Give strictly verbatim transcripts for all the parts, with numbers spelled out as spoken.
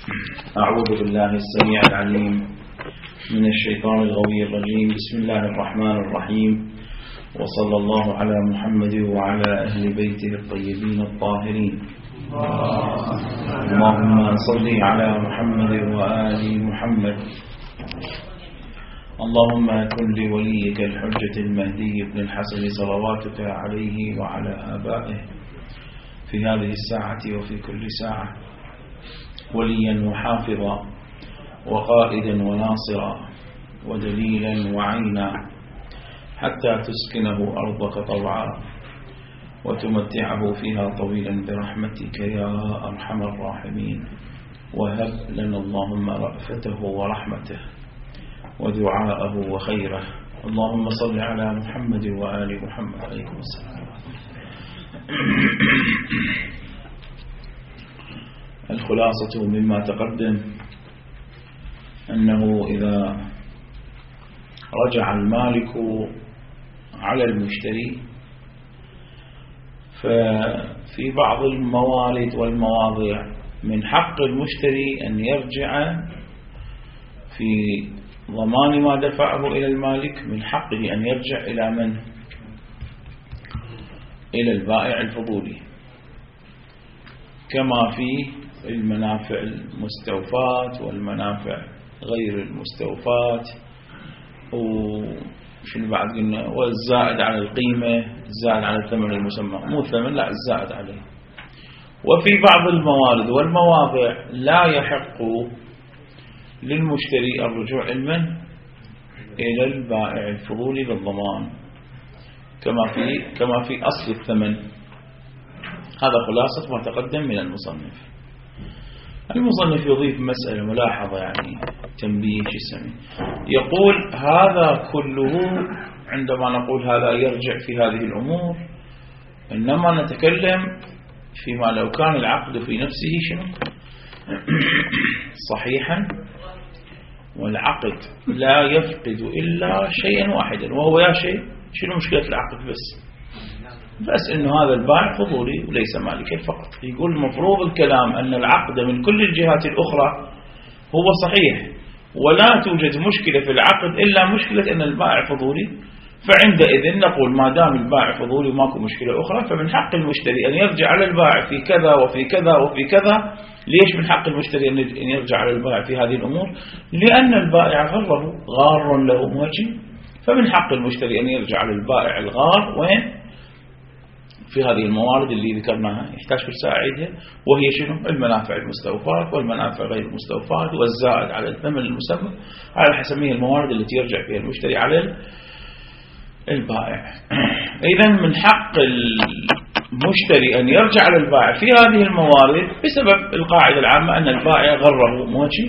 أعوذ بالله السميع العليم من الشيطان الغوي الرجيم. بسم الله الرحمن الرحيم، وصلى الله على محمد وعلى أهل بيته الطيبين الطاهرين. اللهم صل على محمد وآل محمد. اللهم كن لوليك الحجة المهدي بن الحسن صلواتك عليه وعلى آبائه في هذه الساعة وفي كل ساعة وليا وحافظا وقائدا وناصرا ودليلا وعينا، حتى تسكنه أرضك طوعا وتمتعه فيها طويلا برحمتك يا أرحم الراحمين. وهب لنا اللهم رأفته ورحمته ودعاءه وخيره. اللهم صل على محمد وآل محمد. عليكم السلام. الخلاصة مما تقدم أنه إذا رجع المالك على المشتري ففي بعض الموارد والمواضيع من حق المشتري أن يرجع في ضمان ما دفعه إلى المالك، من حقه أن يرجع إلى من؟ إلى البائع الفضولي، كما في المنافع المستوفات والمنافع غير المستوفات، وشنو بعد قلنا، والزائد على القيمة، الزائد على الثمن المسمى، مو الثمن لا الزائد عليه. وفي بعض الموارد والمواضع لا يحق للمشتري الرجوع المن إلى البائع الفضولي للضمان، كما في كما في أصل الثمن. هذا خلاصة ما تقدم من المصنف. المصنف يضيف مسألة ملاحظة، يعني تنبيه جسمي، يقول هذا كله عندما نقول هذا يرجع في هذه الأمور إنما نتكلم فيما لو كان العقد في نفسه شنو صحيحا، والعقد لا يفقد إلا شيئا واحدا، وهو يا شيء شنو مشكلة العقد؟ بس بس إنه هذا البائع فضولي وليس مالكا فقط. يقول المفروض الكلام أن العقد من كل الجهات الأخرى هو صحيح، ولا توجد مشكلة في العقد إلا مشكلة أن البائع فضولي، فعندئذ نقول ما دام البائع فضولي وماكو مشكلة أخرى فمن حق المشتري أن يرجع على البائع في كذا وفي كذا وفي كذا. ليش من حق المشتري أن يرجع على البائع في هذه الأمور؟ لأن البائع غره، غار له موجه، فمن حق المشتري أن يرجع على البائع الغار وين؟ في هذه الموارد اللي ذكرناها. يحتاج في ساعدها، وهي شنو؟ المنافع المستوفات والمنافع غير المستوفات والزائد على الثمن المسمى، على حسب هي الموارد التي يرجع فيها المشتري على البائع. إذن من حق المشتري أن يرجع على البائع في هذه الموارد بسبب القاعدة العامة أن البائع غره موجه،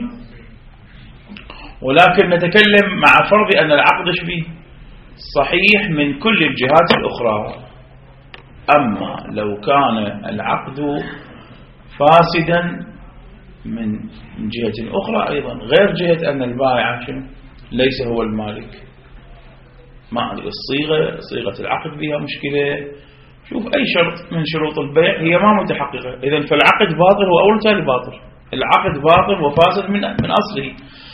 ولكن نتكلم مع فرض أن العقد فيه صحيح من كل الجهات الأخرى. أما لو كان العقد فاسدا من جهة أخرى أيضا غير جهة أن البائع ليس هو المالك، ما أدري الصيغة، صيغة العقد بها مشكلة، شوف أي شرط من شروط البيع هي ما متحققة، إذن فالعقد باطل وأول تالي باطل. العقد باطل وفاسد من من أصله،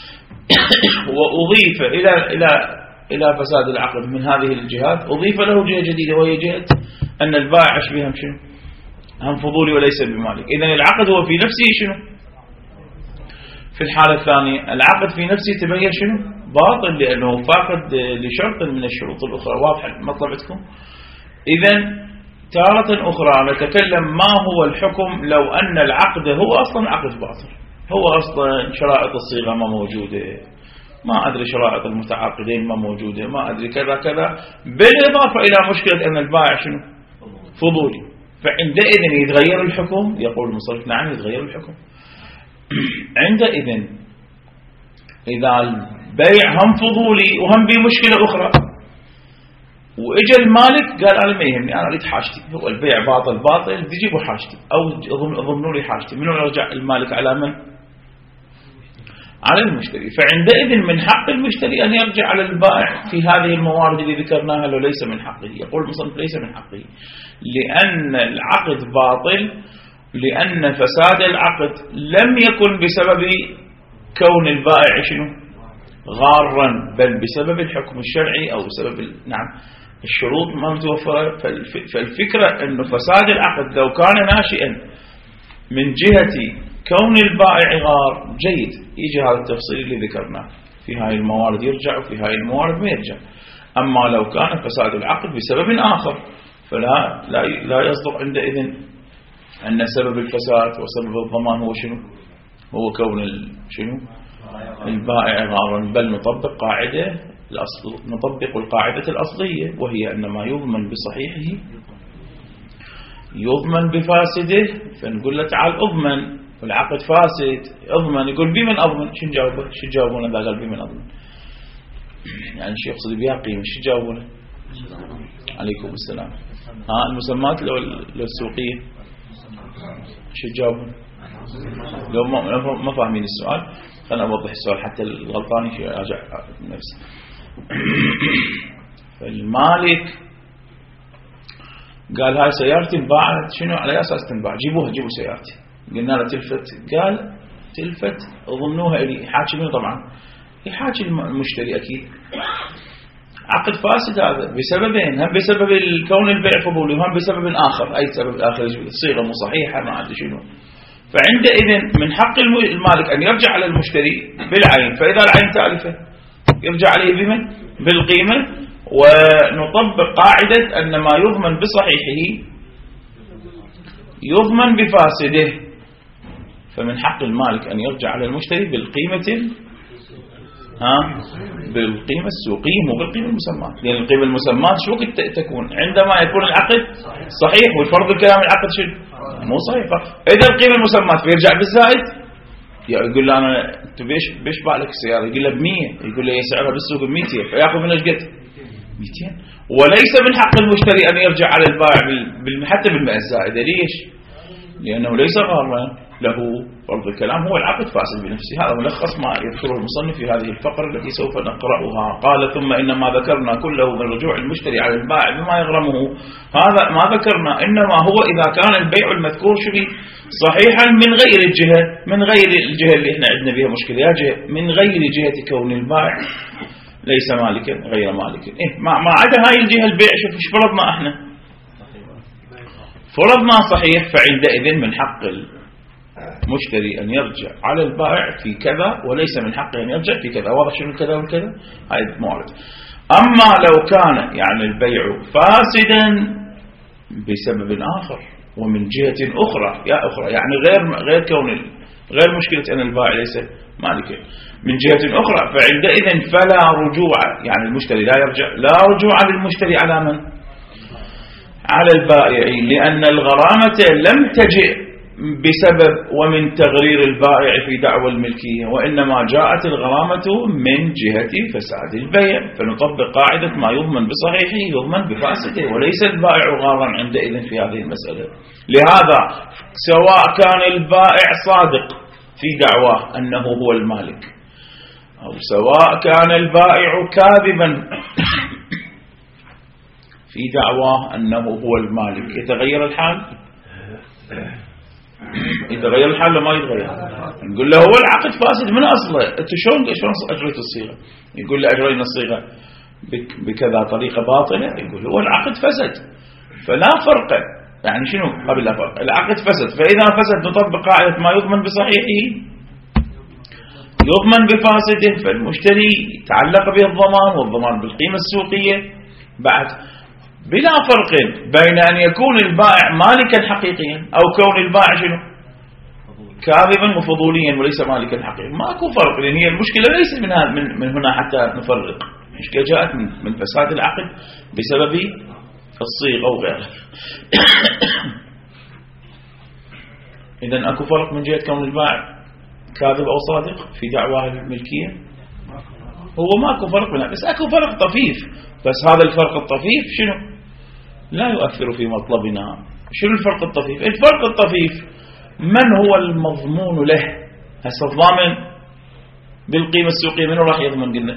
وأضيف إلى إلى إلى فساد العقد من هذه الجهات أضيف له جهة جديدة، وهي جهة أن البائع بهم شنو؟ هم فضولي وليس بمالك. إذن العقد هو في نفسه شنو؟ في الحالة الثانية العقد في نفسه تبين شنو؟ باطل، لأنه فاقد لشرط من الشروط الأخرى. واضح مطلبتكم؟ إذن تارة أخرى نتكلم ما هو الحكم لو أن العقد هو أصلا عقد باطل، هو أصلا شرائط الصيغة ما موجودة، ما أدري شرائط المتعاقدين ما موجودة، ما أدري كذا كذا، بالإضافة إلى مشكلة أن البائع شنو؟ فضولي. فعندئذ يتغير الحكم. يقول المصنف نعم يتغير الحكم. عندئذ إذا البيع هم فضولي وهم بمشكلة أخرى وإجا المالك قال أنا ما يهمني، أنا أريد حاجتي، هو البيع باطل باطل تجيبوا حاجتي أو ضمنوا لي حاجتي، منو يرجع المالك على من؟ على المشتري. فعندئذ من حق المشتري أن يرجع على البائع في هذه الموارد اللي ذكرناها، لو ليس من حقه. يقول المصنف ليس من حقه، لأن العقد باطل لأن فساد العقد لم يكن بسبب كون البائع شنو غارا، بل بسبب الحكم الشرعي أو بسبب نعم الشروط ما متوفرة. فالفكرة أنه فساد العقد لو كان ناشئا من جهة كون البائع غار جيد، يجي هذا التفصيل اللي ذكرناه، في هاي الموارد يرجع وفي هاي الموارد ما يرجع. أما لو كان فساد العقد بسبب آخر فلا لا لا يصدق عندئذ أن سبب الفساد وسبب الضمان هو شنو؟ هو كون شنو؟ البائع غارا، بل نطبق قاعدة الأصل، نطبق القاعدة الأصلية، وهي أن ما يضمن بصحيحه يضمن بفاسده. فنقول له تعال أضمن، والعقد فاسد أضمن، يقول بمن أضمن؟ شو نجاوبه؟ شو تجاوبون إذا قال بمن أضمن؟ يعني شو يقصد بها قيمة؟ شو تجاوبونه؟ عليكم السلام. ها المسمات لو السوقية شو تجاوبون؟ لو ما ما فاهمين السؤال خلنا أوضح السؤال حتى الغلطان يرجع نفسه. فالمالك قال هاي سيارتي انباعت، شنو على أساس تنباع؟ جيبوها جيبوا سيارتي. قلنا له تلفت، قال تلفت ظنوها إلي. حاكي منه طبعا؟ يحاكي المشتري أكيد. عقد فاسد هذا بسببين، هم بسبب كون البيع فضولي وهم بسبب آخر. أي سبب آخر؟ الصيغة مو صحيحة ما أدري شنو. فعندئذ من حق المالك أن يرجع على المشتري بالعين، فإذا العين تالفة يرجع عليه بمن؟ بالقيمة. ونطبق قاعدة أن ما يضمن بصحيحه يضمن بفاسده، فمن حق المالك أن يرجع على المشتري بالقيمة ها بالقيمة السوقية مو بالقيمة المسماة، لأن يعني القيمة المسماة شو وقت تكون؟ عندما يكون العقد صحيح والفرض الكلام العقد شو مو صحيح. إذا القيمة المسماة فيرجع بالزائد، يقول له أنا أنت بيش بيش بالك السيارة؟ يقول له بمية، يقول له سعرها بالسوق بميتين، فيأخذ منه ايش قد؟ ميتين. وليس من حق المشتري أن يرجع على البائع حتى بالمئة الزائدة. ليش؟ لأنه ليس غارا له، فرض الكلام هو العقد فاسد بنفسه. هذا ملخص ما يذكره المصنف في هذه الفقرة التي سوف نقرأها. قال ثم إنما ذكرنا كله من رجوع المشتري على البائع بما يغرمه. هذا ما ذكرنا، إنما هو إذا كان البيع المذكور شبه صحيحا من غير الجهة، من غير الجهة اللي احنا عندنا بها مشكلة، يا جهة من غير جهة كون البائع ليس مالكا غير مالك. إيه ما ما عدا هاي الجهة البيع. شوف ايش فرضنا احنا؟ فرضنا صحيح، فعندئذ من حق المشتري أن يرجع على البائع في كذا، وليس من حقه أن يرجع في كذا. واضح شنو كذا وكذا؟ هاي موارد. أما لو كان يعني البيع فاسدا بسبب آخر ومن جهة أخرى، يا أخرى يعني غير غير كون غير مشكلة أن البائع ليس مالكا، من جهة أخرى، فعندئذ فلا رجوع، يعني المشتري لا يرجع، لا رجوع للمشتري على من؟ على البائع، لأن الغرامة لم تجئ بسبب ومن تغرير البائع في دعوى الملكية، وإنما جاءت الغرامة من جهة فساد البيع. فنطبق قاعدة ما يضمن بصحيحه يضمن بفاسده، وليس البائع غارا عندئذ في هذه المسألة. لهذا سواء كان البائع صادق في دعواه أنه هو المالك، أو سواء كان البائع كاذبا في دعواه أنه هو المالك، يتغير الحال؟ يتغير الحال لما يتغير. نقول له هو العقد فاسد من أصله، أنت شلون شلون أجريت الصيغة؟ يقول له أجرينا الصيغة بكذا طريقة باطلة. يقول هو العقد فسد، فلا فرق. يعني شنو قبل لا فرق؟ العقد فسد، فإذا فسد نطبق قاعدة ما يضمن بصحيحه يضمن بفاسده. فالمشتري تعلق به الضمان، والضمان بالقيمة السوقية بعد، بلا فرق بين أن يكون البائع مالكا حقيقيا أو كون البائع شنو كاذبا وفضوليا وليس مالكا حقيقيا. ماكو فرق، لأن هي المشكلة ليس من من, من هنا حتى نفرق. المشكلة جاءت من, من فساد العقد بسبب الصيغة وغيرها. إذن أكو فرق من جهة كون البائع كاذب أو صادق في دعواه الملكية؟ هو ماكو فرق منها، بس أكو فرق طفيف. بس هذا الفرق الطفيف شنو؟ لا يؤثر في مطلبنا. شنو الفرق الطفيف؟ الفرق الطفيف من هو المضمون له؟ هسه الضامن بالقيمة السوقية من راح يضمن؟ قلنا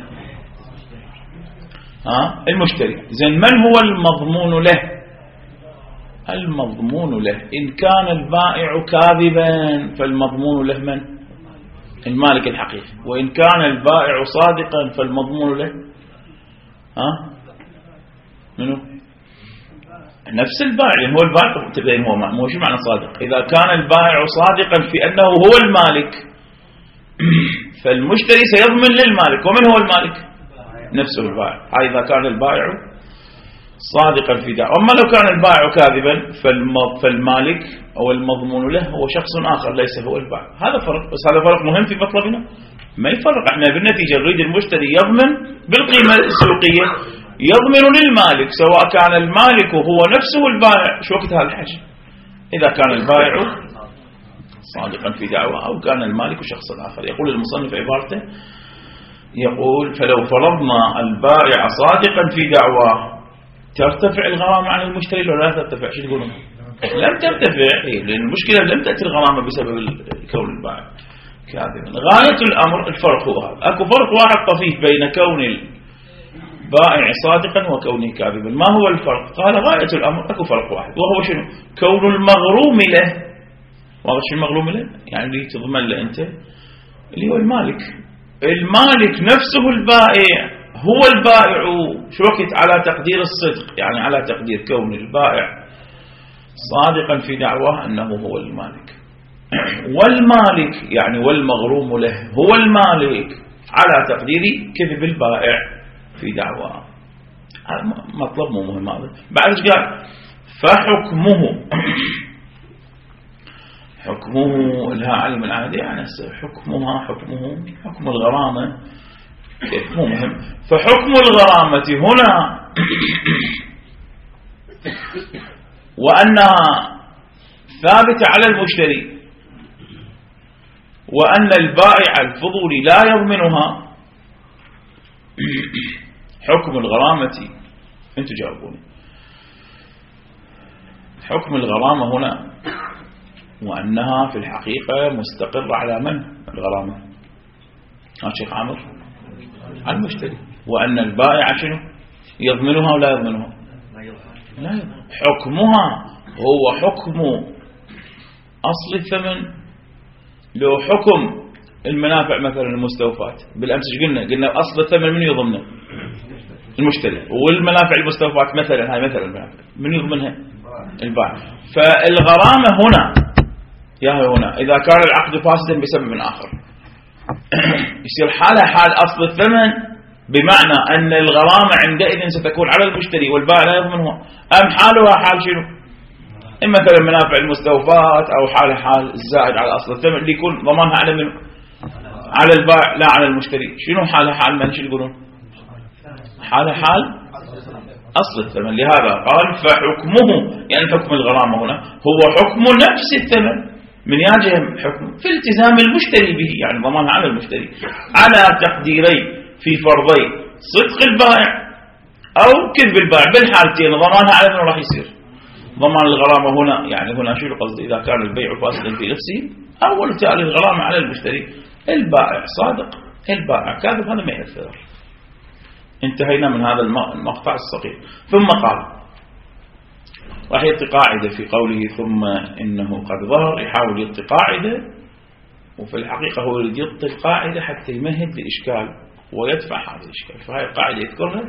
ها المشتري. زين من هو المضمون له؟ المضمون له. إن كان البائع كاذبا فالمضمون له من؟ المالك الحقيقي. وإن كان البائع صادقا فالمضمون له ها منو؟ نفس البائع، يعني هو البائع تبين هو مو شو معنى صادق. إذا كان البائع صادقا في أنه هو المالك فالمشتري سيضمن للمالك. ومن هو المالك؟ نفسه البائع. إذا كان البائع صادقا في دعوة. أما لو كان البائع كاذبا فالمالك أو المضمون له هو شخص آخر ليس هو البائع. هذا فرق، بس هذا فرق مهم في مطلبنا. ما يفرق، احنا بالنتيجة نريد المشتري يضمن بالقيمة السوقية، يضمن للمالك سواء كان المالك هو نفسه البائع. شو وقت هذا الحج؟ إذا كان البائع صادقا في دعوة أو كان المالك شخص آخر. يقول المصنف عبارته، يقول فلو فرضنا البائع صادقا في دعوة ترتفع الغرامة عن المشتري ولا لا ترتفع؟ شو تقولون؟ لم ترتفع، لأن المشكلة لم تأتي الغرامة بسبب كون البائع كاذبا. غاية الأمر الفرق هو هذا. أكو فرق واحد طفيف بين كون البائع صادقا وكونه كاذبا. ما هو الفرق؟ قال غاية الأمر أكو فرق واحد، وهو شنو؟ كون المغروم له. واضح شو المغروم له؟ يعني اللي تضمن له أنت اللي هو المالك. المالك نفسه البائع هو البائع شو وقت على تقدير الصدق، يعني على تقدير كون البائع صادقا في دعواه أنه هو المالك. والمالك يعني والمغروم له هو المالك على تقدير كذب البائع في دعواه. هذا مطلب مو مهم. هذا بعد ايش قال؟ فحكمه حكمه لها علم العادي، يعني حكمها حكمه حكم الغرامة مو مهم. فحكم الغرامة هنا وأنها ثابتة على المشتري وأن البائع الفضولي لا يضمنها. حكم الغرامة أنتوا جاوبوني. حكم الغرامة هنا وأنها في الحقيقة مستقرة على من الغرامة؟ ها شيخ عامر؟ على المشتري. وأن البائع شنو؟ يضمنها ولا يضمنها؟ لا يضمن. حكمها هو حكم أصل الثمن. لو حكم المنافع مثلا المستوفات بالأمس قلنا قلنا أصل الثمن من يضمنه؟ المشتري. والمنافع المستوفات مثلا هاي مثلا المنافع من يضمنها؟ البائع. فالغرامة هنا يا هنا إذا كان العقد فاسدا بسبب آخر يصير حالة حال أصل الثمن، بمعنى أن الغرامة عندئذ ستكون على المشتري والبائع لا يضمنها. أم حالها حال شنو؟ إما مثلا منافع المستوفات أو حال حال الزائد على أصل الثمن اللي يكون ضمانها على من؟ على البائع لا على المشتري. شنو حالها حال من؟ شو يقولون؟ حالها حال أصل الثمن. لهذا قال فحكمه، يعني حكم الغرامة هنا هو حكم نفس الثمن من يجب حكم في التزام المشتري به، يعني ضمانها على المشتري على تقديري في فرضي صدق البائع أو كذب البائع. بالحالتين ضمانها على من راح يصير؟ ضمان الغرامة هنا يعني هنا شو القصد؟ إذا كان البيع فاسدا في نفسه أول تالي الغرامة على المشتري. البائع صادق البائع كاذب هذا ما يأثر. انتهينا من هذا المقطع الصغير. ثم قال راح يعطي قاعدة في قوله ثم إنه قد ظهر. يحاول يعطي قاعدة وفي الحقيقة هو يريد يعطي القاعدة حتى يمهد لإشكال ويدفع هذا الإشكال. فهي القاعدة يذكرها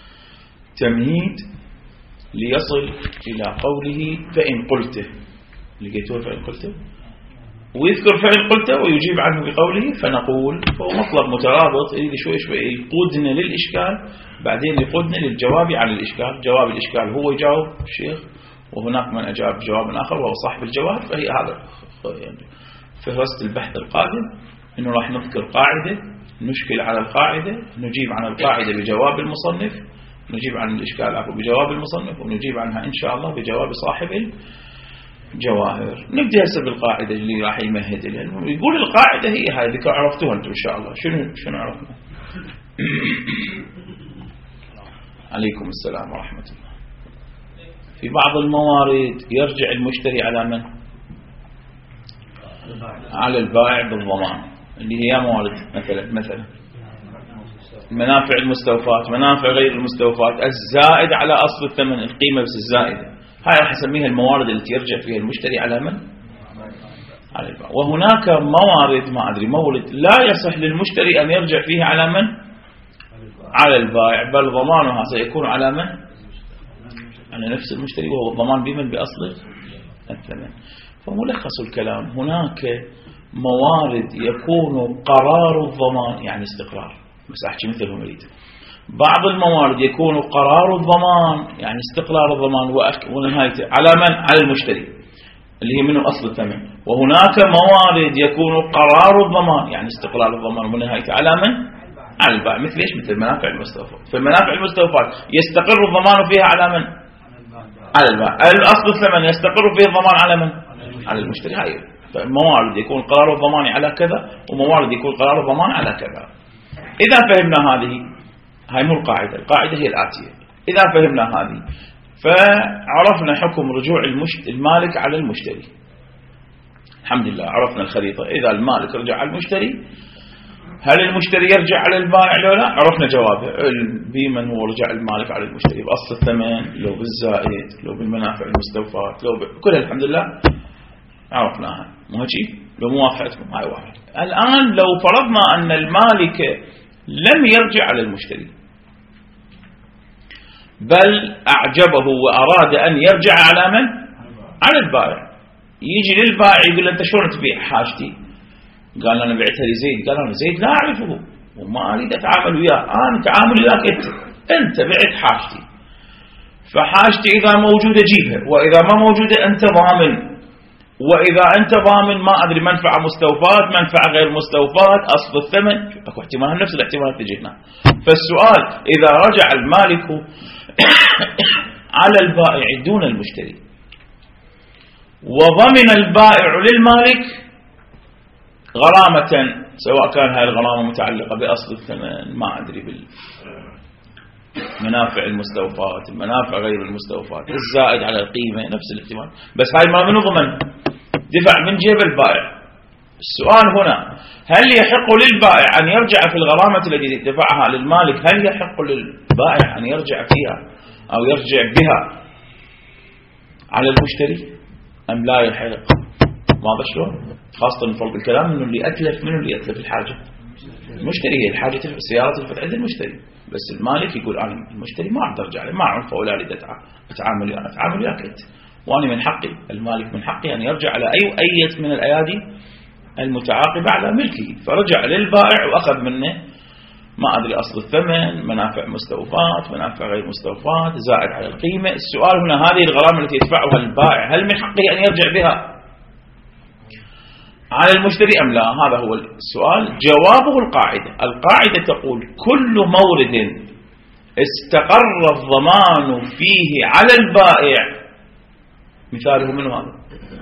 تمهيد ليصل إلى قوله فإن قلته. لقيتوه فإن قلته ويذكر فإن قلته ويجيب عنه بقوله فنقول. فهو مطلب مترابط يريد شوي شوي يقودنا للإشكال بعدين يقودنا للجواب عن الإشكال. جواب الإشكال هو يجاوب الشيخ وهناك من أجاب جواب آخر وهو صاحب الجواب. فهي هذا يعني فهرست البحث القادم إنه راح نذكر قاعدة نشكل على القاعدة نجيب عن القاعدة بجواب المصنف نجيب عن الإشكال عفوا بجواب المصنف ونجيب عنها إن شاء الله بجواب صاحب الجواهر. نبدأ هسه بالقاعدة اللي راح يمهد لها. يقول القاعدة هي هاي اللي عرفتوها أنتم إن شاء الله. شنو شنو عرفنا؟ عليكم السلام ورحمة الله. في بعض الموارد يرجع المشتري على من؟ على البائع بالضمان اللي هي موارد مثلا مثلا منافع المستوفات منافع غير المستوفات الزائد على أصل الثمن القيمة بس الزائدة هاي راح نسميها الموارد التي يرجع فيها المشتري على من؟ على البائع. وهناك موارد ما أدري مورد لا يصح للمشتري أن يرجع فيه على من؟ على البائع، بل ضمانها سيكون على من؟ على نفس المشتري، وهو الضمان بمن؟ بأصل الثمن. فملخص الكلام هناك موارد يكون قرار الضمان يعني استقرار، بس أحكي مثلهم أريد. بعض الموارد يكون قرار الضمان يعني استقرار الضمان ونهايته على من؟ على المشتري اللي هي منه أصل الثمن. وهناك موارد يكون قرار الضمان يعني استقرار الضمان ونهايته على من؟ على البائع. مثل ايش؟ مثل منافع المستوفات. في المنافع المستوفات يستقر الضمان فيها على من؟ على البائع. الأصل الثمن يستقر فيه الضمان على من؟ على المشتري. هاي فموارد يكون قرار الضمان على كذا، وموارد يكون قرار الضمان على كذا. إذا فهمنا هذه، هاي مو القاعدة، القاعدة هي الآتية. إذا فهمنا هذه فعرفنا حكم رجوع المالك على المشتري. الحمد لله عرفنا الخريطة. إذا المالك رجع على المشتري، هل المشتري يرجع على البائع لو لا؟ عرفنا جوابه. بمن هو رجع المالك على المشتري؟ بأصل الثمن، لو بالزائد، لو بالمنافع المستوفات، لو كلها الحمد لله عرفناها. مو هيك؟ لو موافقتكم هاي واحد. الآن لو فرضنا أن المالك لم يرجع على المشتري بل أعجبه وأراد أن يرجع على من؟ على البائع. يجي للبائع يقول له أنت شلون تبيع حاجتي؟ قال أنا بعتها لزيد. قال أنا زيد لا أعرفه وما أريد أتعامل وياه، أنا تعامل وياك أنت أنت بعت حاجتي، فحاجتي إذا موجودة جيبها، وإذا ما موجودة أنت ضامن، وإذا أنت ضامن ما أدري منفعة مستوفات منفعة غير مستوفات أصل الثمن، أكو احتمال نفس الاحتمالات تجينا. فالسؤال إذا رجع المالك على البائع دون المشتري وضمن البائع للمالك غرامة، سواء كان هذه الغرامة متعلقة بأصل الثمن ما أدري بالمنافع المستوفات المنافع غير المستوفات الزائد على القيمة، نفس الاحتمال، بس هاي ما منه ضمن، دفع من جيب البائع. السؤال هنا هل يحق للبائع أن يرجع في الغرامة التي دفعها للمالك؟ هل يحق للبائع أن يرجع فيها أو يرجع بها على المشتري أم لا يحق؟ واضح شلون؟ خاصة نفرض الكلام انه اللي اتلف منه اللي اتلف الحاجة المشتري، هي الحاجة تلف السيارة تلفت عند المشتري، بس المالك يقول انا المشتري ما اقدر ارجع له، ما اعرف ولا اريد اتعامل وياه، اتعامل وياك انت، وانا من حقي المالك من حقي ان يرجع على اي اية من الايادي المتعاقبة على ملكه. فرجع للبائع واخذ منه ما ادري اصل الثمن، منافع مستوفات، منافع غير مستوفات، زائد على القيمة. السؤال هنا هذه الغرامة التي يدفعها البائع هل من حقه ان يرجع بها على المشتري أم لا؟ هذا هو السؤال. جوابه القاعدة. القاعدة تقول كل مورد استقر الضمان فيه على البائع، مثاله منه هذا،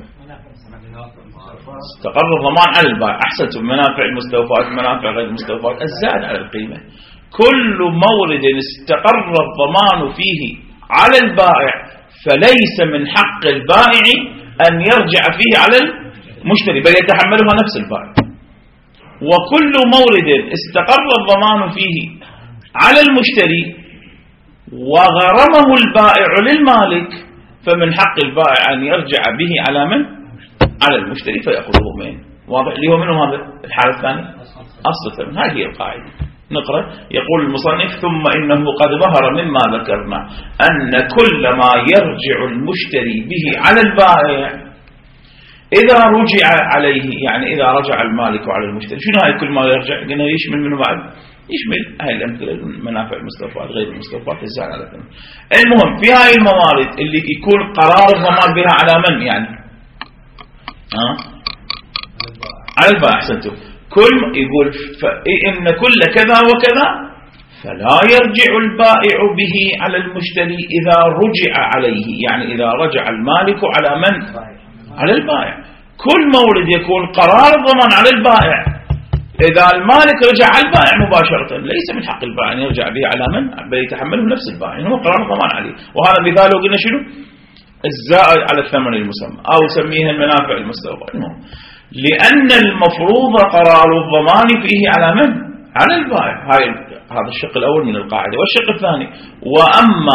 استقر الضمان على البائع، أحسنتم، منافع المستوفات منافع غير المستوفات الزائد على القيمة. كل مورد استقر الضمان فيه على البائع فليس من حق البائع أن يرجع فيه على المشتري بل يتحملها نفس البائع. وكل مورد استقر الضمان فيه على المشتري وغرمه البائع للمالك فمن حق البائع أن يرجع به على من؟ على المشتري فيأخذه منه. واضح لي هو منه هذا الحالة الثانية أصل الثمن. هذه هي القاعدة. نقرأ. يقول المصنف ثم إنه قد ظهر مما ذكرنا أن كل ما يرجع المشتري به على البائع إذا رجع عليه، يعني إذا رجع المالك على المشتري، شنو هاي كل ما يرجع؟ قلنا يشمل منه بعد، يشمل هاي الأمثلة المنافع المستوفات غير المستوفات الزائد على الثمن. المهم في هاي الموارد اللي يكون قرار الضمان بها على من؟ يعني ها؟ على البائع. أحسنتم. كل يقول فإن كل كذا وكذا فلا يرجع البائع به على المشتري إذا رجع عليه، يعني إذا رجع المالك على من؟ على البائع. كل مورد يكون قرار الضمان على البائع إذا المالك رجع على البائع مباشرة ليس من حق البائع أن يرجع به على من؟ بل يتحمله نفس البائع، يعني هو قرار الضمان عليه. وهذا مثاله قلنا شنو؟ الزائد على الثمن المسمى أو سميها المنافع المستوفى. لأن المفروض قرار الضمان فيه على من؟ على البائع. هاي هذا الشق الأول من القاعدة. والشق الثاني وأما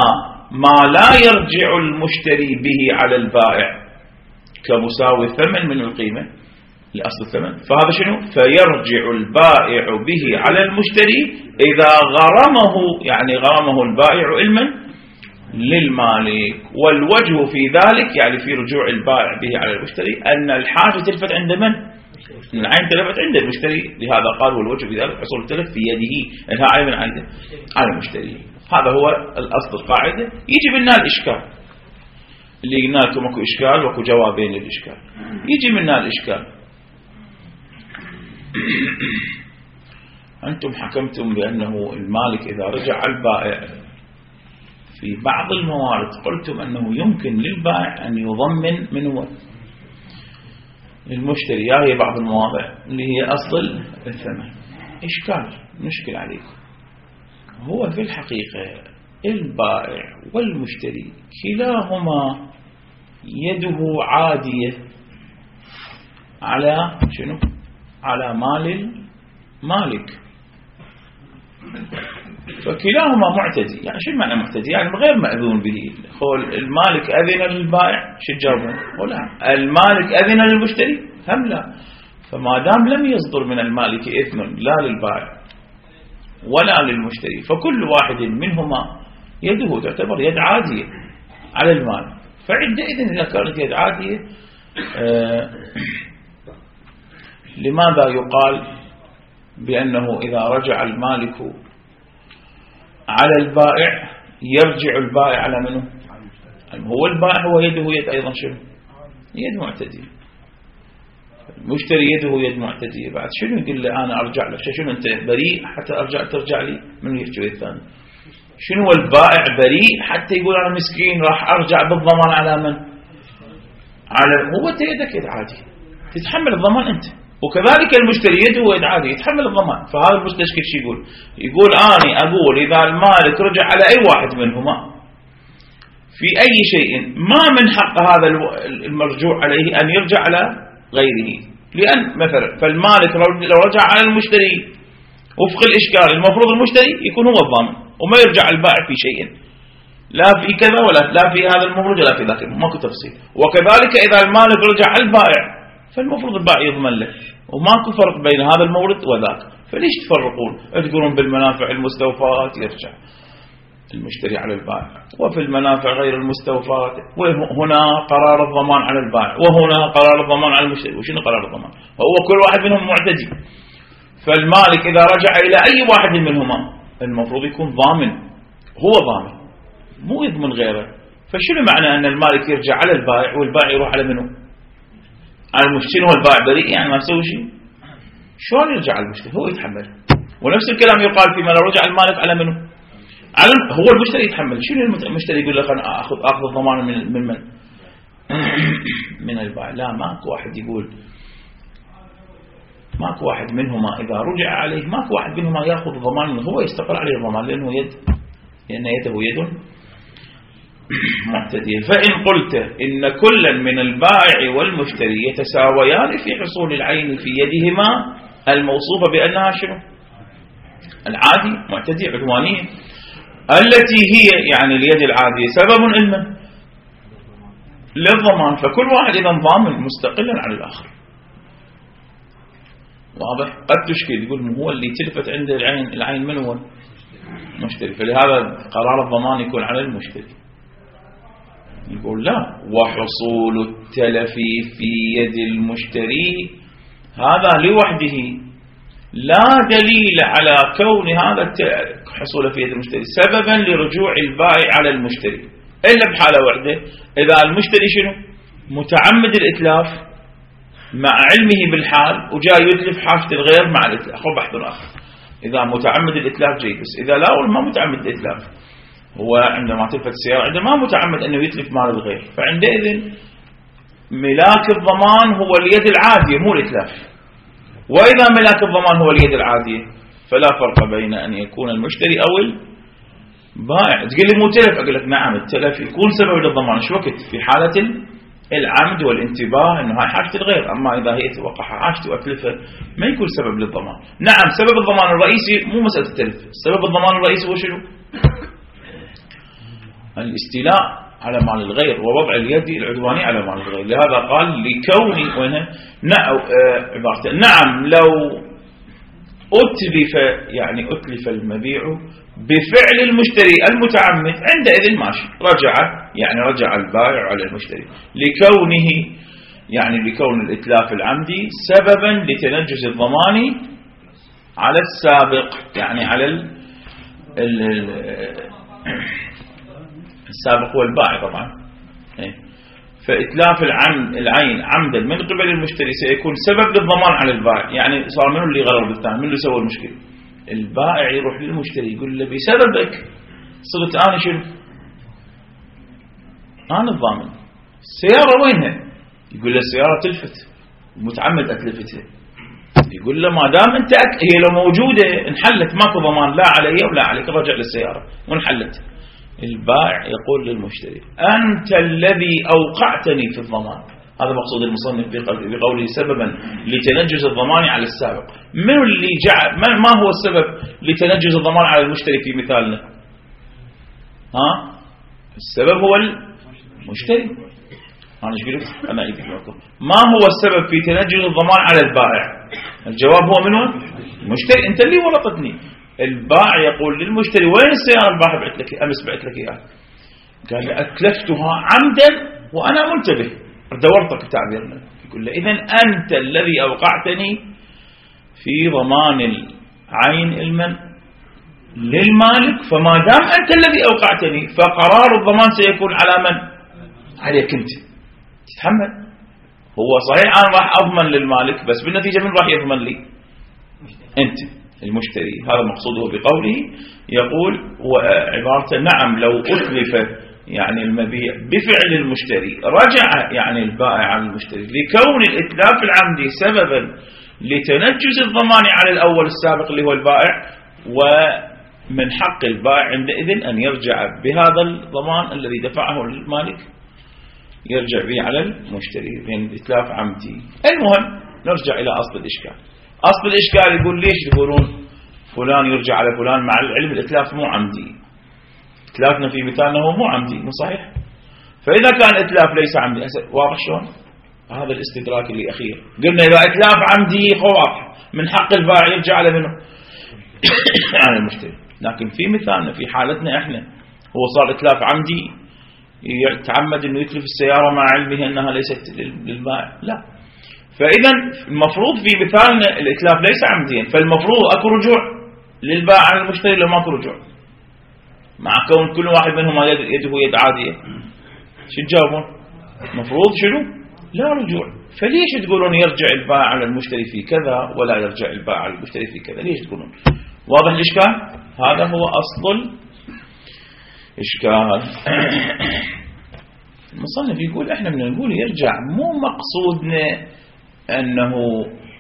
ما لا يرجع المشتري به على البائع كمساوي الثمن من القيمة لأصل الثمن، فهذا شنو؟ فيرجع البائع به على المشتري إذا غرمه، يعني غرمه البائع علما للمالك. والوجه في ذلك يعني في رجوع البائع به على المشتري أن الحاجة تلفت عند من؟ العين تلفت عند المشتري، لهذا قال والوجه في ذلك حصول التلف في يده انها عين عنده على المشتري. هذا هو الأصل القاعدة. يجي منا الإشكال اللي قلنا لكم اكو إشكال واكو جوابين للإشكال. يجي منا الإشكال، أنتم حكمتم بأنه المالك إذا رجع البائع في بعض الموارد قلتم أنه يمكن للبائع أن يضمن من هو المشتري، هي بعض المواضع اللي هي أصل الثمن. إشكال نشكل عليكم، هو في الحقيقة البائع والمشتري كلاهما يده عادية على شنو؟ على مال المالك، فكلاهما معتدي. يعني شو معنى معتدي؟ يعني غير مأذون به. المالك أذن للبائع شو جابون؟ ولا المالك أذن للمشتري؟ هم لا. فما دام لم يصدر من المالك إثم لا للبائع ولا للمشتري، فكل واحد منهما يده تعتبر يد عادية على المال. فعندئذ إذا كانت يد عادية آه لماذا يقال بأنه إذا رجع المالك على البائع يرجع البائع على منه؟ هو البائع هو يده يد أيضا شنو؟ يد معتدية. المشتري يده يد معتدية. بعد شنو يقول لي أنا أرجع لك؟ شنو أنت بريء حتى أرجع ترجع لي؟ من يحكي الثاني؟ شنو البائع بريء حتى يقول أنا مسكين راح أرجع بالضمان على من؟ على هو أنت يدك يد عادي تتحمل الضمان أنت، وكذلك المشتري يده يد عادي يتحمل الضمان. فهذا المستشكل شو يقول؟ يقول أنا أقول إذا المالك رجع على أي واحد منهما في أي شيء ما من حق هذا المرجوع عليه أن يرجع على غيره، لأن مثلا فالمالك لو رجع على المشتري وفق الإشكال المفروض المشتري يكون هو الضامن وما يرجع البائع في شيء، لا في كذا ولا لا في هذا المورد ولا في ذاك، ماكو تفصيل. وكذلك إذا المالك رجع على البائع فالمفروض البائع يضمن له، وماكو فرق بين هذا المورد وذاك. فليش تفرقون؟ تقولون بالمنافع المستوفاة يرجع المشتري على البائع، وفي المنافع غير المستوفاة وهنا قرار الضمان على البائع وهنا قرار الضمان على المشتري. وشنو قرار الضمان؟ هو كل واحد منهم معتدي. فالمالك إذا رجع إلى أي واحد منهما المفروض يكون ضامن، هو ضامن مو يضمن غيره. فشنو معنى أن المالك يرجع على البائع والبائع يروح على منه؟ على المشتري. والبائع بريء يعني ما يسوي شيء. شلون يرجع على المشتري؟ هو يتحمل. ونفس الكلام يقال فيما لو رجع المالك على منه؟ على هو المشتري يتحمل. شنو المشتري يقول لك أنا أخذ أخذ الضمان من من من من البائع؟ لا، ماكو واحد يقول، ماكو واحد منهما إذا رجع عليه ماكو واحد منهما يأخذ الضمان، هو يستقر عليه الضمان لأنه يد لأن يده يد معتدية. فإن قلت إن كلا من البائع والمشتري يتساويان في حصول العين في يدهما الموصوفة بأنها شنو؟ العادي معتدية عدوانية، التي هي يعني اليد العادية سبب علما للضمان، فكل واحد إذا ضامن مستقلا عن الآخر. واضح؟ قد تشكل يقول هو اللي تلفت عند العين، العين من هو؟ المشتري، فلهذا قرار الضمان يكون على المشتري. يقول لا، وحصول التلف في يد المشتري هذا لوحده لا دليل على كون هذا حصول في يد المشتري سببا لرجوع البائع على المشتري إلا بحالة واحدة، إذا المشتري شنو؟ متعمد الإتلاف مع علمه بالحال وجاء يتلف حاجة الغير مع الإتلاف. أخو بحث آخر، إذا متعمد الإتلاف جيد، بس إذا لا ما متعمد الإتلاف، هو عندما تلفت السيارة عندما متعمد أنه يتلف مال الغير، فعندئذ ملاك الضمان هو اليد العادية مو الإتلاف. وإذا ملاك الضمان هو اليد العادية فلا فرق بين أن يكون المشتري أو البائع. تقول لي مو تلف، أقول لك نعم التلف يكون سبب للضمان شو وقت؟ في حالة العمد والانتباه أنه هاي حاجة الغير. أما إذا هي توقع حاجته وأتلفه ما يكون سبب للضمان. نعم سبب الضمان الرئيسي مو مسألة التلف، سبب الضمان الرئيسي هو شنو؟ الاستيلاء على مال الغير ووضع اليد العدواني على مال الغير. لهذا قال لكوني وهنا نعم لو أتلف يعني أتلف المبيع بفعل المشتري المتعمد عندئذ ماشي، رجع يعني رجع البائع على المشتري لكونه يعني لكون الإتلاف العمدي سببا لتنجز الضمان على السابق، يعني على ال ال السابق هو البائع طبعا. فإتلاف العمد العين عمدا من قبل المشتري سيكون سبب للضمان على البائع، يعني صار منه اللي غرر بالثاني، منه اللي سوى المشكلة. البائع يروح للمشتري يقول له بسببك صرت أنا شنو؟ أنا الضامن. السيارة وينها؟ يقول له السيارة تلفت متعمد أتلفتها. يقول له ما دام أنت أك... هي لو موجودة انحلت ماكو ضمان لا علي ولا عليك، رجع للسيارة وانحلت. البائع يقول للمشتري أنت الذي أوقعتني في الضمان. هذا مقصود المصنف بقوله سببا لتنجز الضمان على السابق. من اللي جعل ما هو السبب لتنجز الضمان على المشتري في مثالنا؟ ها السبب هو المشتري. أنا ايش قلت؟ أنا أعيد لكم ما هو السبب في تنجز الضمان على البائع؟ الجواب هو منه المشتري. أنت اللي ورطتني. البائع يقول للمشتري وين السيارة البارحة بعت لك أمس بعت لك إياها؟ قال أتلفتها عمدا وأنا منتبه دورتك تعبيرنا. يقول له إذن أنت الذي أوقعتني في ضمان العين المن للمالك، فما دام أنت الذي أوقعتني فقرار الضمان سيكون على من؟ عليك أنت تتحمل. هو صحيح أنا راح أضمن للمالك بس بالنتيجة من راح يضمن لي؟ أنت المشتري. هذا مقصوده بقوله يقول وعبارته نعم لو أتلف يعني المبيع بفعل المشتري رجع يعني البائع على المشتري لكون الإتلاف العمدي سببا لتنجز الضمان على الأول السابق اللي هو البائع، ومن حق البائع عندئذ أن يرجع بهذا الضمان الذي دفعه المالك يرجع به على المشتري لأن الإتلاف عمدي. المهم نرجع إلى أصل الإشكال. أصل الإشكال يقول ليش تقولون فلان يرجع على فلان مع العلم الإتلاف مو عمدي؟ إتلافنا في مثالنا هو مو عمدي مو صحيح. فإذا كان إتلاف ليس عمدي واضح شلون؟ هذا الاستدراك اللي أخير قلنا إذا إتلاف عمدي واضح من حق البائع يرجع على منه على المشتري. لكن في مثالنا في حالتنا إحنا هو صار إتلاف عمدي يتعمد أنه يتلف السيارة مع علمه أنها ليست للبائع لا. فإذا المفروض في مثالنا الإتلاف ليس عمديا، فالمفروض أكو رجوع للبائع على المشتري لو ماكو رجوع مع كون كل واحد منهما يده يد عادية. شو تجاوبون؟ مفروض شنو؟ لا رجوع. فليش تقولون يرجع البائع على المشتري في كذا ولا يرجع البائع على المشتري في كذا؟ ليش تقولون؟ واضح الإشكال؟ هذا هو أصل الإشكال. المصنف يقول احنا بدنا نقول يرجع مو مقصودنا أنه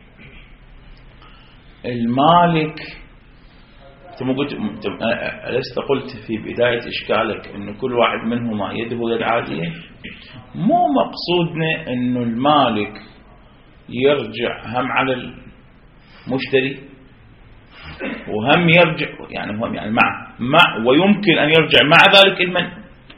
المالك ثم قلت ألست قلت في بداية إشكالك أن كل واحد منهما يده يد عادية؟ مو مقصودنا أنه المالك يرجع هم على المشتري وهم يرجع يعني هم يعني مع مع ويمكن أن يرجع مع ذلك المن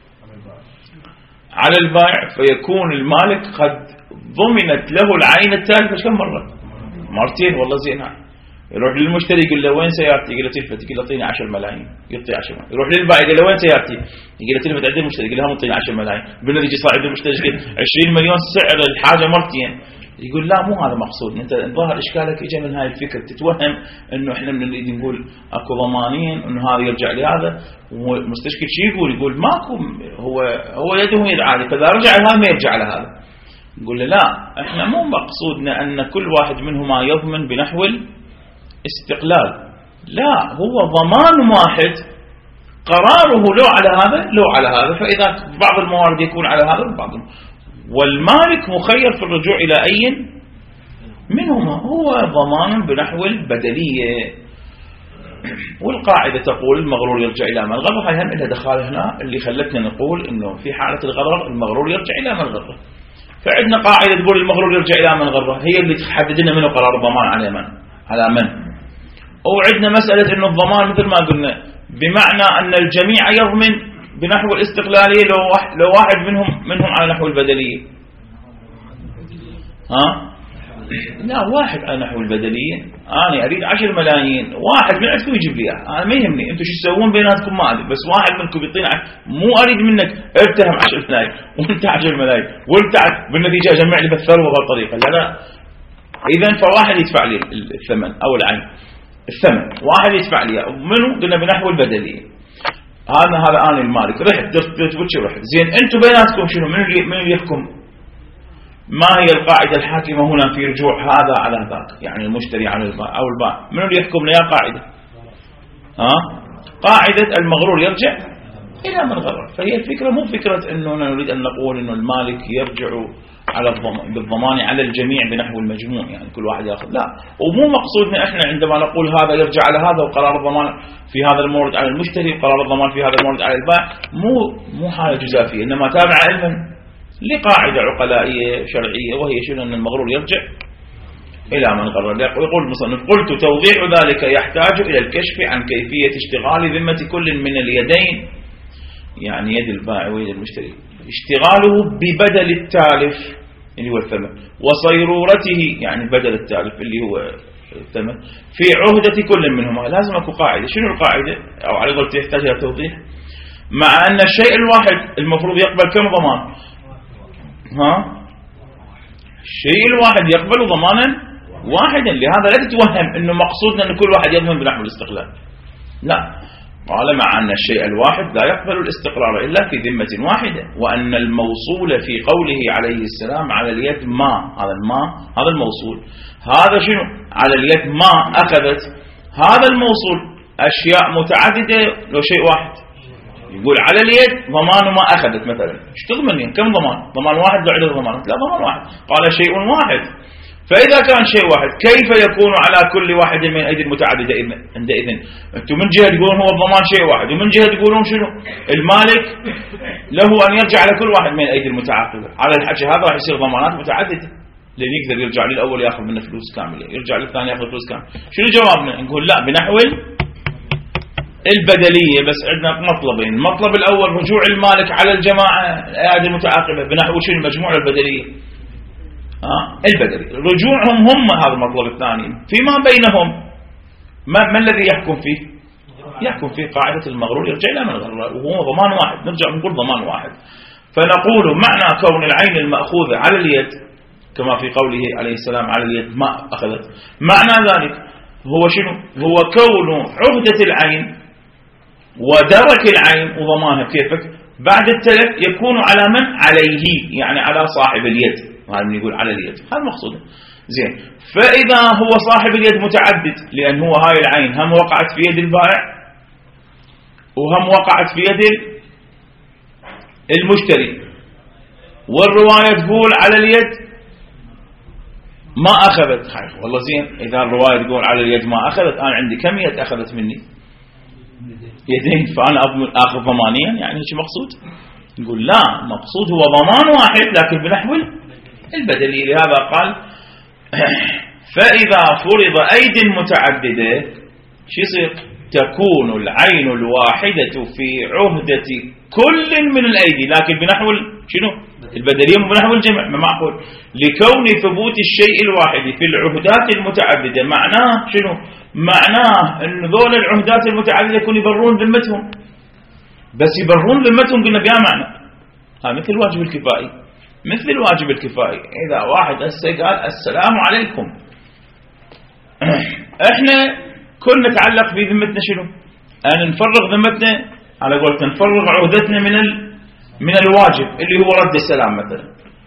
على البائع، فيكون المالك قد ضمنت له العين الثالثة كم مرة؟ مرتين والله زينها. يروح للمشتري يقول له وين سيارتي؟ يقول له تلفت، يقول له اعطيني عشر ملايين، يعطيه عشر ملايين. يروح للبائع يقول له وين سيارتي؟ يقول له تلفت عند المشتري، يقول له هم اعطيني عشر ملايين. بالنتيجة صار عند المشتري عشرين مليون سعر الحاجة مرتين. يقول لا مو هذا مقصود. انت ظاهر اشكالك اجى من هاي الفكر، تتوهم انه احنا بنريد نقول اكو ضمانين انه هذا يرجع لهذا، والمستشكل شيء يقول يقول ماكو هو هو يده يد عادي، فاذا رجع هذا ما يرجع لهذا. نقول له لا احنا مو مقصودنا ان كل واحد منهما يضمن بنحو الاستقلال، لا هو ضمان واحد قراره لو على هذا لو على هذا، فاذا بعض الموارد يكون على هذا وبعض والمالك مخير في الرجوع إلى أي منهما، هو ضمان بنحو البدلية. والقاعدة تقول المغرور يرجع إلى من غره. هاي هم إلها دخال هنا اللي خلتنا نقول إنه في حالة الغرر المغرور يرجع إلى من غره. فعندنا قاعدة تقول المغرور يرجع إلى من غره، هي اللي تحدد لنا منه قرار الضمان على من على من. وعندنا مسألة إنه الضمان مثل ما قلنا بمعنى أن الجميع يضمن بنحو الاستقلالية لو واحد, لو واحد منهم منهم على نحو البدلية؟ ها؟ لا، واحد على نحو البدلية. أنا أريد عشر ملايين، واحد من عندكم يجيب لي، أنا ما يهمني أنتم شو تسوون بيناتكم ما أدري، بس واحد منكم يعطيني، مو أريد منك اتهم عشر ملايين وأنت عشر ملايين وأنت بالنتيجة أجمع لي بالثروة بهالطريقة. لا لا، إذن فواحد يدفع لي الثمن أو العين، الثمن واحد يدفع لي، منو؟ قلنا بنحو البدلية. هذا هذا أنا المالك، رحت تثبت شو رحت، زين أنتم بيناتكم شنو؟ من اللي من اللي يحكم؟ ما هي القاعدة الحاكمة هنا في رجوع هذا على ذاك، يعني المشتري على البائع أو البائع؟ من اللي يحكم لنا قاعدة؟ ها؟ قاعدة المغرور يرجع إلى من غرر. فهي الفكرة مو فكرة أننا نريد أن نقول أنه المالك يرجع على الضمان بالضمان على الجميع بنحو المجموع، يعني كل واحد يأخذ، لا. ومو مقصودنا إحنا عندما نقول هذا يرجع على هذا وقرار الضمان في هذا المورد على المشتري وقرار الضمان في هذا المورد على البائع، مو مو حالة جزافية، إنما تابع علما لقاعدة عقلائية شرعية، وهي شنو؟ أن المغرور يرجع إلى من غرر. يقول المصنف: قلت توضيح ذلك يحتاج إلى الكشف عن كيفية اشتغال ذمة كل من اليدين، يعني يد البائع ويد المشتري، اشتغاله ببدل التالف اللي هو الثمن، وصيرورته يعني بدل التالف اللي هو الثمن، في عهدة كل منهما. لازم أكو قاعدة. شنو القاعدة؟ أو على قولت يحتاج إلى توضيح. مع أن الشيء الواحد المفروض يقبل كم ضمان؟ ها؟ الشيء الواحد يقبل ضمانا واحدا، لهذا لا تتوهم انه مقصودنا ان كل واحد يضمن بنحو الاستقلال، لا. قال: مع ان الشيء الواحد لا يقبل الاستقرار الا في ذمة واحدة، وان الموصول في قوله عليه السلام على اليد ما، هذا الماء هذا الموصول، هذا شنو؟ على اليد ما اخذت، هذا الموصول اشياء متعددة لو شيء واحد. يقول على اليد ضمان ما أخذت مثلا، ايش تضمن؟ كم ضمان؟ ضمان واحد لو عدد ضمانات؟ لا، ضمان واحد. قال شيء واحد. فإذا كان شيء واحد كيف يكون على كل واحد من أيدي المتعددة عندئذ؟ أنتم من جهة تقولون هو الضمان شيء واحد، ومن جهة تقولون شنو؟ المالك له أن يرجع على كل واحد من أيدي المتعاقبة. على الحكي هذا راح يصير ضمانات متعددة، لأن يقدر يرجع للأول يأخذ منه فلوس كاملة، يرجع للثاني يأخذ فلوس كاملة. شنو جوابنا؟ نقول لا، بنحو البدلية. بس عندنا مطلبين: المطلب الأول رجوع المالك على الجماعة الأيادي المتعاقبة بنحو شنو؟ المجموع البدلية، ها؟ البدلي رجوعهم هم، هذا المطلب الثاني. فيما بينهم ما, ما الذي يحكم فيه؟ يحكم فيه قاعدة المغرور يرجع إلى من غرر، وهو ضمان واحد. نرجع نقول ضمان واحد. فنقول معنى كون العين المأخوذة على اليد كما في قوله عليه السلام على اليد ما أخذت، معنى ذلك هو شنو؟ هو كون عهدة العين ودرك العين وضمانها كيفك بعد التلف يكون على من؟ عليه، يعني على صاحب اليد. هذا من يقول على اليد، هذا مقصوده. زين، فإذا هو صاحب اليد متعدد، لأن هو هاي العين هم وقعت في يد البائع وهم وقعت في يد المشتري، والرواية تقول على اليد ما أخذت. والله زين، إذا الرواية تقول على اليد ما أخذت، أنا عندي كم يد أخذت مني؟ يدين، فأنا أخذ ضمانيا، يعني ايش مقصود؟ نقول لا، مقصود هو ضمان واحد لكن بنحو البدلي. لهذا قال: فإذا فرض أيد متعددة شو يصير؟ تكون العين الواحدة في عهدة كل من الأيدي، لكن بنحو شنو؟ البدلية بنحو الجمع. ما معقول، لكون ثبوت الشيء الواحد في العهدات المتعددة معناه شنو؟ معناه أن ذول العهدات المتعددة يكون يبرون ذمتهم، بس يبرون ذمتهم قلنا بها معنى، ها مثل الواجب الكفائي. مثل الواجب الكفائي إذا واحد هسه قال السلام عليكم، احنا كنا نتعلق في ذمتنا شنو؟ أن نفرغ ذمتنا، على قولتنا نفرغ عهدتنا من ال... من الواجب اللي هو رد السلام مثلا.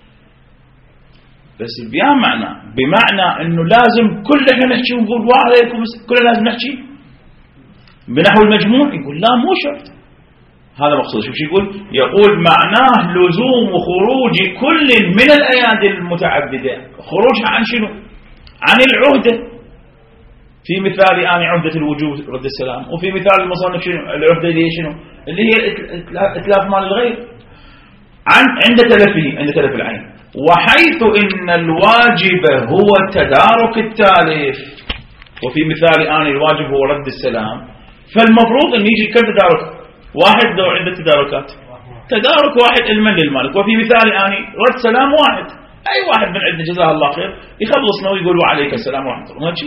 بس بها معنى، بمعنى انه لازم كلنا نحكي ونقول وعليكم، كلنا لازم نحكي بنحو المجموع. يقول لا، مو شرط. هذا مقصود. شوف شو يقول؟ يقول معناه لزوم خروج كل من الايادي المتعدده، خروجها عن شنو؟ عن العهده. في مثال آن عهده الوجوب رد السلام، وفي مثال المصنف شنو؟ العهده اللي هي شنو؟ اللي هي اتلاف مال الغير عن عند تلفه، عند تلف العين. وحيث إن الواجب هو تدارك التالف، وفي مثال آن الواجب هو رد السلام، فالمفروض أن يجي كم تدارك؟ واحد لو عنده تداركات، تدارك واحد المن للمالك. وفي مثال آني رد سلام واحد، أي واحد من عندنا جزاه الله خير يخلصنا ويقول وعليك السلام ورحمة الله، ماشي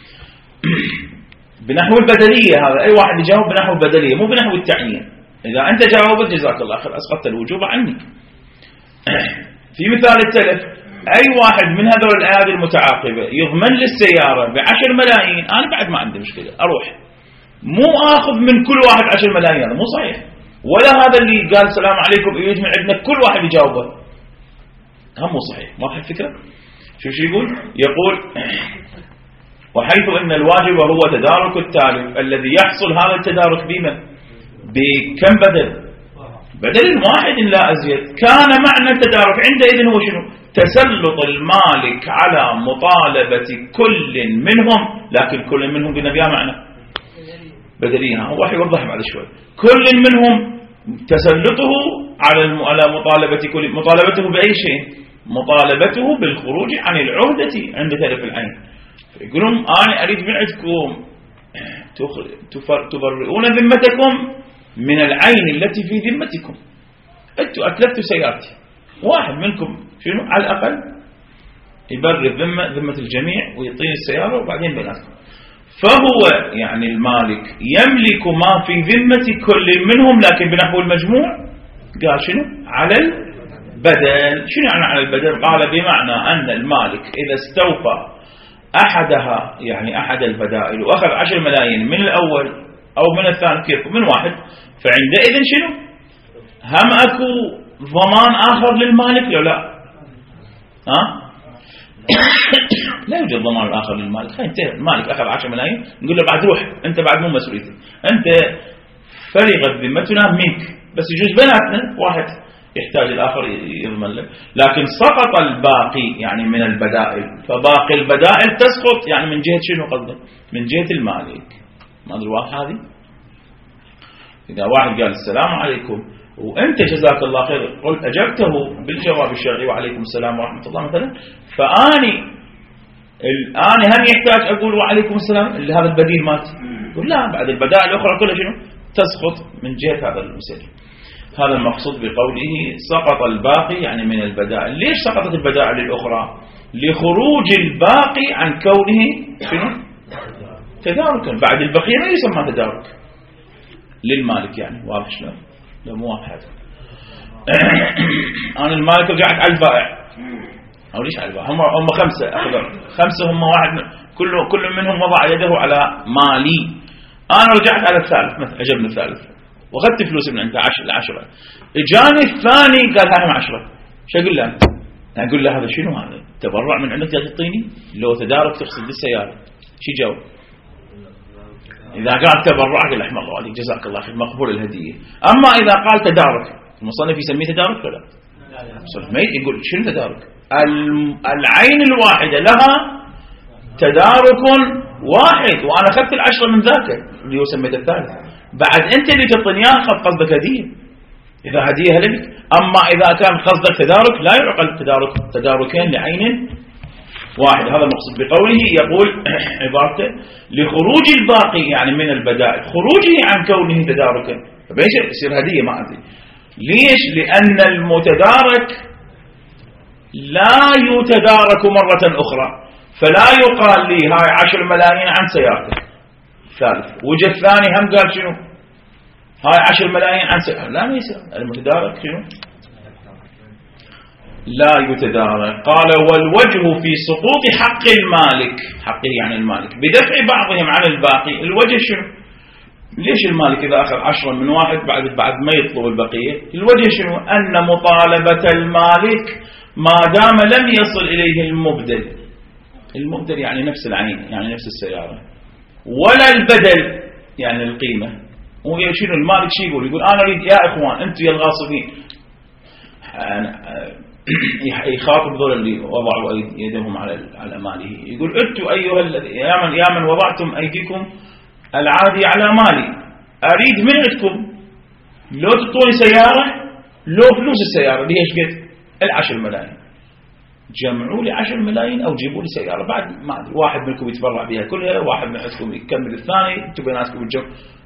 بنحو البدلية. هذا أي واحد يجاوب بنحو البدلية مو بنحو التعيين. إذا أنت جاوبت جزاك الله خير أسقطت الوجوب عني. في مثال التلف، أي واحد من هذول الأيادي المتعاقبة يضمن للسيارة بعشر ملايين، أنا بعد ما عندي مشكلة أروح، مو آخذ من كل واحد عشر ملايين، هذا مو صحيح. ولا هذا اللي قال السلام عليكم يريد من عندنا كل واحد يجاوبه، هم مو صحيح. واضح الفكرة؟ شو شو يقول؟ يقول وحيث أن الواجب هو تدارك التالف الذي يحصل هذا التدارك بما بكم بدل؟ بدل واحد لا أزيد. كان معنى التدارك عندئذ هو شنو؟ تسلط المالك على مطالبة كل منهم، لكن كل منهم قلنا بها معنى بدليها، هو راح يوضح بعد شوي. كل منهم تسلطه على على مطالبة كل، مطالبته بأي شيء؟ مطالبته بالخروج عن العهدة عند تلف العين. يقولون أنا أريد من عندكم تبرئون ذمتكم من العين التي في ذمتكم. أنتوا أتلفتوا سيارتي، واحد منكم شنو على الأقل يبرئ ذمة ذمة الجميع ويعطيني السيارة وبعدين بيناتكم. فهو يعني المالك يملك ما في ذمة كل منهم، لكن بنحو المجموع قال شنو على البدل. شنو يعني على البدل؟ قال بمعنى أن المالك إذا استوفى أحدها يعني أحد البدائل وأخذ عشر ملايين من الأول أو من الثاني كيف من واحد، فعندئذ شنو هم أكو ضمان آخر للمالك لو لا؟ ها؟ لا يوجد ضمان آخر للمالك. خلينا ننتهي، المالك أخذ عشر ملايين نقول له بعد روح أنت بعد مو مسؤوليتك، أنت فرغت ذمتنا منك، بس يجوز بيناتنا واحد يحتاج الآخر يضمن له. لكن سقط الباقي يعني من البدائل، فباقي البدائل تسقط يعني من جهة شنو قصده؟ من جهة المالك. ما أدري واضح هذه؟ إذا واحد قال السلام عليكم وأنت جزاك الله خير قلت أجبته بالجواب الشرعي وعليكم السلام ورحمة الله مثلا، فآني الآن هم يحتاج أقول وعليكم السلام اللي هذا البديل مات؟ يقول لا، بعد البدائل الأخرى كلها شنو تسقط من جهة هذا المسلم. هذا المقصود بقوله سقط الباقي يعني من البدائل. ليش سقطت البدائل الأخرى؟ لخروج الباقي عن كونه شنو تداركا. بعد البقية ما يسمى تدارك للمالك يعني. واضح شلون؟ لا مو واضح هذا. أنا المالك رجعت على البائع أو ليش على البائع؟ هم هم خمسة أخذوا خمسة، هم واحد من كل كل منهم وضع يده على مالي. أنا رجعت على الثالث مثلا، عجبني الثالث واخذت فلوس من عنده عشرة العشرة، اجاني الثاني قال هاي عشرة، شو اقول له؟ اقول له هذا شنو هذا؟ تبرع من عندك تعطيني؟ لو تدارك تقصد بالسيارة شو جاوب؟ اذا قال تبرع قال احمد الله عليك جزاك الله خير مقبول الهدية. اما اذا قال تدارك المصنف يسميه تدارك ولا لا؟ يقول شنو تدارك؟ العين الواحدة لها تدارك واحد، وانا اخذت العشرة من ذاك اللي هو سميته الثالث، بعد انت اللي تعطيني اخذ قصدك هديه. اذا هديه لك، اما اذا كان قصدك تدارك لا يعقل تدارك تداركين لعين واحد. هذا المقصود بقوله. يقول عبارته لخروج الباقي يعني من البدائل، خروجه عن كونه تداركا، فبيش يصير هديه ما ادري ليش؟ لان المتدارك لا يتدارك مره اخرى، فلا يقال لي هاي عشر ملايين عن سيارتك ثالث، وجه الثاني هم قال شنو هاي عشر ملايين عن سيارتك، لا ما يصير. المتدارك شنو لا يتدارك. قال والوجه في سقوط حق المالك، حقه يعني المالك، بدفع بعضهم عن الباقي. الوجه شنو؟ ليش المالك إذا أخذ عشرة من واحد بعد بعد ما يطلب البقية؟ الوجه شنو؟ أن مطالبة المالك ما دام لم يصل إليه المبدل، المبدل يعني نفس العين يعني نفس السيارة، ولا البدل يعني القيمة. هو شنو المالك شي يقول؟ يقول أنا أريد يا إخوان أنتم يا الغاصبين، يخاطب ذول اللي وضعوا يدهم على على ماله، يقول أنتم أيها الذين يا من يا من وضعتم أيديكم العادي على مالي، أريد من عندكم لو تعطوني سيارة لو فلوس السيارة اللي هي ايش قد؟ العشر ملايين، جمعوا لي عشر ملايين أو جيبوا لي سيارة. بعد ما أدري واحد منكم يتبرع بها كلها، واحد من عندكم يكمل الثاني، انتم بيناتكم الجو.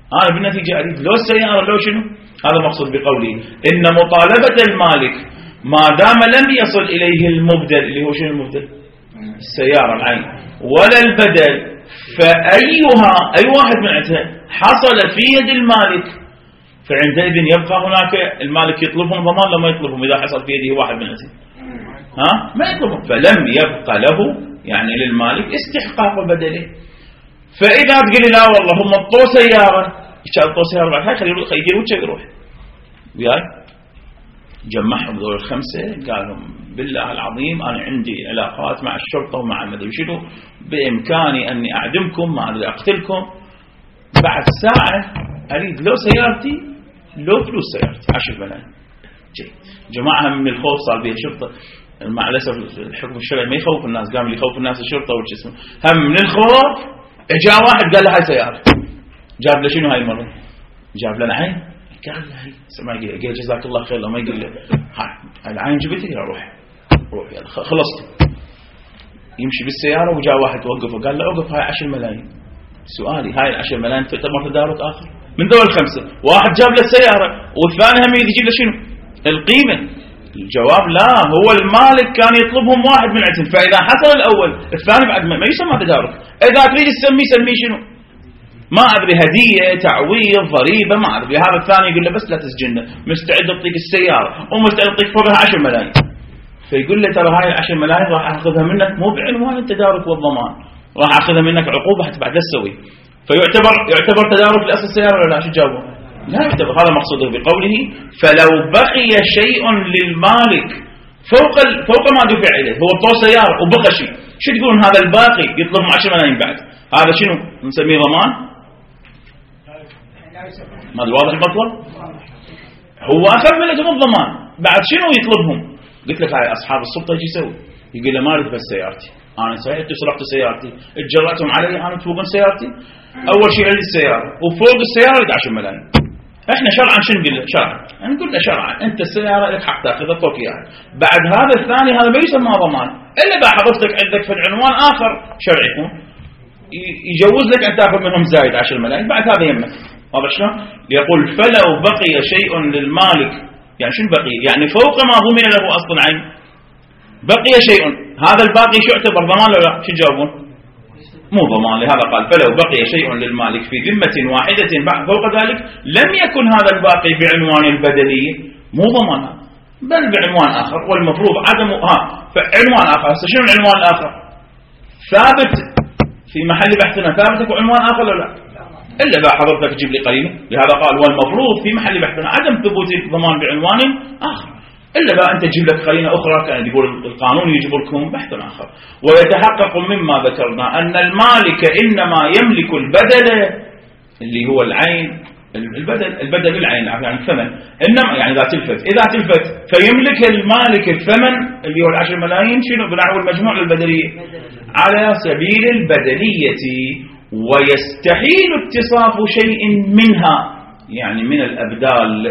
أنا بالنتيجة أريد لو السيارة لو شنو. هذا مقصود بقوله إن مطالبة المالك ما دام لم يصل إليه المبدل، اللي هو شنو المبدل؟ السيارة العين، ولا البدل، فأيها أي واحد من عندها حصل في يد المالك، فعندئذ يبقى هناك المالك يطلبهم ضمان لما يطلبهم إذا حصل في يده واحد من عندهم، ها ما يطلبهم، فلم يبقى له يعني للمالك استحقاق بدله. فإذا تقول لي لا والله هم طو سيارة، يشال طو سيارة بعد هاي خليه يدير وجهه يروح وياي. جمعهم ذول الخمسة قال لهم بالله العظيم أنا عندي علاقات مع الشرطة ومع المدري شنو، بإمكاني أني أعدمكم، ما أريد أقتلكم، بعد ساعة أريد لو سيارتي لو فلوس سيارتي عشر ملايين. جماعة من الخوف صار بها شرطة، مع الأسف الحكم الشرعي ما يخوف الناس، قام اللي يخوف الناس الشرطة والجسم، هم من الخوف جاء واحد قال له هاي سيارة، جاب له شنو هاي المرة؟ جاب له العين، قال له هاي سمع قال جزاك الله خير، لما يقول له هاي العين جبتك، روح روح يلا خلصت. يمشي بالسيارة وجاء واحد توقفه قال له اوقف، هاي عشر ملايين. سؤالي هاي العشر ملايين تعتبر تدارك آخر من دول الخمسة؟ واحد جاب له السيارة والثاني هم يجيب له شنو؟ القيمة. الجواب لا، هو المالك كان يطلبهم واحد من عندهم، فإذا حصل الأول الثاني بعد ما يسمى تدارك. إذا تريد تسميه سميه شنو؟ ما أدري، هدية، تعويض، ضريبة، ما أدري. هذا الثاني يقول له بس لا تسجننا، مستعد أعطيك السيارة ومستعد أعطيك فوقها عشر ملايين. فيقول له ترى هاي العشر ملايين راح أخذها منك مو بعنوان التدارك والضمان، راح أخذها منك عقوبة حتى بعد لا تسوي. فيعتبر يعتبر تدارك لأصل السيارة ولا لا؟ شو جاوبه؟ لا يعتبر. هذا مقصوده بقوله فلو بقي شيء للمالك فوق فوق ما دفع إليه، هو طو سيارة وبقى شيء، شو تقولون هذا الباقي يطلبهم عشر ملايين بعد، هذا شنو نسميه؟ ضمان؟ ما ادري واضح المطلب؟ هو أخذ منهم الضمان، بعد شنو يطلبهم؟ قلت لك هاي أصحاب السلطة يجي يسوي، يقول له ما أريد بس سيارتي، أنا سيارتي سرقت سيارتي، اتجرأتهم علي أنا تفوقون سيارتي، أول شيء عندي السيارة وفوق السيارة أريد عشر ملايين. احنا شرعا شنو نقول له؟ شرعا نقول له شرعا انت السياره لك حق تاخذها فوق اياها، بعد هذا الثاني هذا ما يسمى ضمان الا اذا حضرتك عندك في العنوان اخر شرعي يجوز لك ان تاخذ منهم زايد عشر ملايين، بعد هذا يمك. واضح شلون؟ يقول فلو بقي شيء للمالك، يعني شنو بقي؟ يعني فوق ما ضمن له اصل العين بقي شيء، هذا الباقي شو يعتبر ضمان ولا لا؟ شو تجاوبون؟ مو ضمان. لهذا قال فلو بقي شيء للمالك في ذمة واحدة بعد فوق ذلك لم يكن هذا الباقي بعنوان البدلية، مو ضمان بل بعنوان آخر، والمفروض عدم ها فعنوان آخر. شنو العنوان الآخر؟ ثابت في محل بحثنا، ثابت يكون عنوان آخر ولا لا؟ إلا إذا حضرتك تجيب لي قرينة. لهذا قال والمفروض في محل بحثنا عدم ثبوت الضمان بعنوان آخر، إلا بقى أنت تجيب لك قرينة أخرى، كان يقول القانون يجب لكم بحث آخر. ويتحقق مما ذكرنا أن المالك إنما يملك البدل اللي هو العين، البدل البدل العين يعني الثمن، إنما يعني إذا تلفت إذا تلفت فيملك المالك الثمن اللي هو العشر ملايين شنو بنحو المجموع للبدلية على سبيل البدلية، ويستحيل اتصاف شيء منها يعني من الأبدال.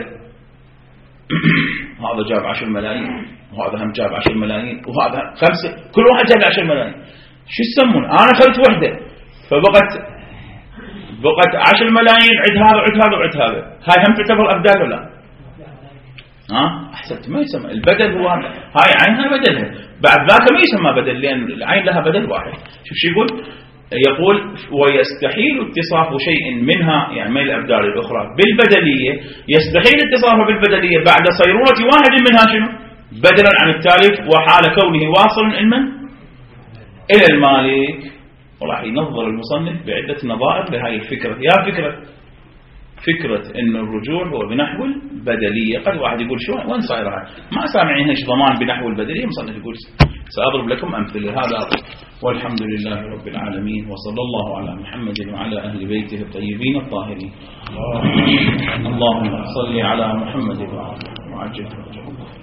هذا جاب عشر ملايين وهذا هم جاب عشر ملايين وهذا خمسة، كل واحد جاب عشر ملايين، شو يسمون؟ أنا أخذت وحدة فبقت بقت عشر ملايين، عد هذا وعد هذا وعد هذا، هاي هم تعتبر أبدال ولا؟ ها أحسنت، ما يسمى البدل هو هذا، هاي عينها بدلها، بعد ذاك ما يسمى بدل لأن العين لها بدل واحد. شوف شو يقول؟ يقول ويستحيل اتصاف شيء منها يعني من الأبدال الأخرى بالبدلية، يستحيل اتصافه بالبدلية بعد صيرورة واحد منها شنو؟ بدلا عن التالف، وحال كونه واصلا علما إلى المالك. وراح ينظر المصنف بعدة نظائر لهذه الفكرة. يا فكرة فكرة إن الرجوع هو بنحو البدلية. قد واحد يقول شو وين صايرها؟ ما سامعين إيش ضمان بنحو البدلية. مصنف يقول سأضرب لكم أمثلة. هذا والحمد لله رب العالمين، وصلى الله على محمد وعلى أهل بيته الطيبين الطاهرين. اللهم صل على محمد وعجل